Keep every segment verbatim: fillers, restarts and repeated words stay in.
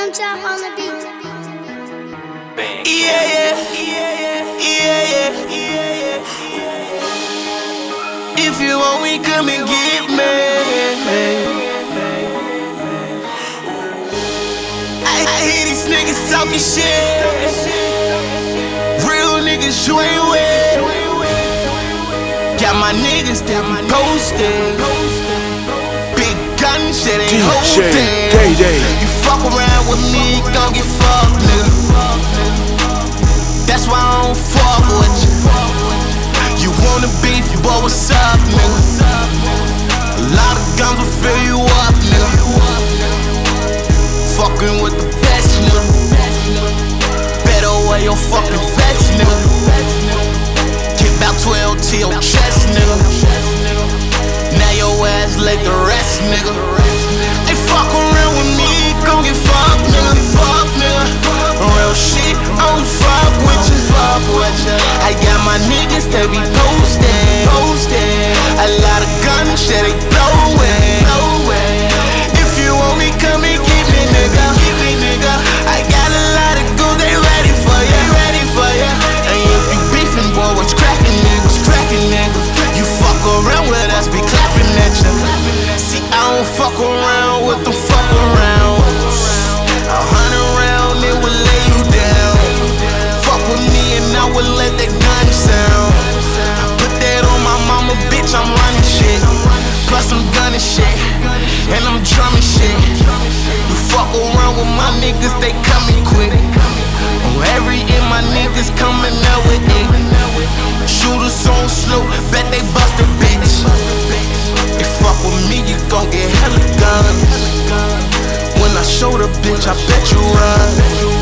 Ninja on the beat. Yeah, yeah, yeah, yeah, yeah, yeah. If you want me, come and get me. I, I hear these niggas talking shit. Real niggas, you ain't with. Got my niggas that be posted. Big gun shit ain't holding. You fuck around with me, gon' get fucked, nigga. That's why I don't fuck with you. You wanna beef, boy, what's up, nigga? A lot of guns will fill you up, nigga. Fucking with the best, nigga. Better wear your fucking vest, nigga. Get about twelve to your chest, nigga. Now your ass like the rest, nigga. They fuck around with me, gon' get fucked, nigga. Fuck, nigga. Real shit, I don't fuck with you, fuck with you. I got my niggas that be posted, posted. A lot of gun shit, they blowin', blowin'. If you want me, come and get me, nigga. Get me, nigga. I got a lot of goons, they ready for ya, ready for ya. And if you beefin', boy, what's crackin', nigga? What's crackin', nigga? You fuck around with us, be clappin' at ya. See, I don't fuck around with them fuck around. A hundred round, it will lay you down. Fuck with me and I will let that gun sound. I put that on my mama, bitch, I'm running shit. Plus I'm gunning shit, and I'm drumming shit. You fuck around with my niggas, they coming quick. On every end, my niggas coming out with it. Shooters on slow, bet they bust a bitch. If fuck with me, you gon' get hella guns. When I show the bitch, I bet you run.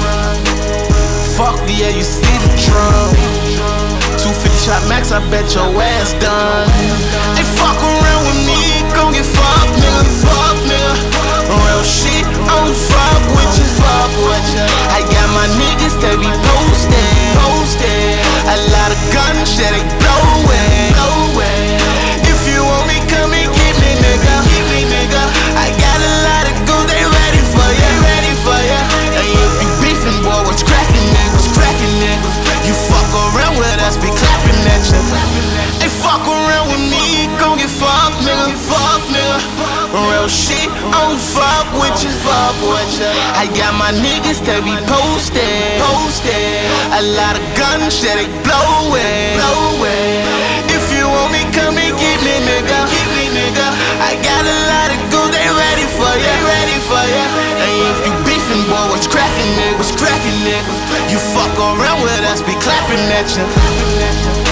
Fuck yeah, you see the drum. two fifty shot max, I bet your ass done. They fuck around with me, gon' get fucked, nigga. Fuck, nigga. Real shit, I don't fuck with you, fuck with you. I got my niggas that be posted, posted. A lot of gun shit, they blowin', blowin'. If you want me, come and get me, nigga. Get me, nigga. I got a lot of goons, they ready for ya, ready for ya. And if you beefin', boy, what's crackin', nigga? What's crackin', nigga? You fuck around with us, be clappin' at ya. They fuck around with me, gon' get fucked, nigga. Fuck, nigga. Real shit, I don't fuck with you, fuck with ya. I got my niggas that be posted, posted. A lot of gun shit, they blowin', blowin'. If you want me, come and get me, nigga. Get me, nigga. I got a lot of goons, they ready for ya, ready for ya. And if you beefin', boy, what's crackin', nigga? What's crackin', nigga? You fuck around with us, be clappin' at ya.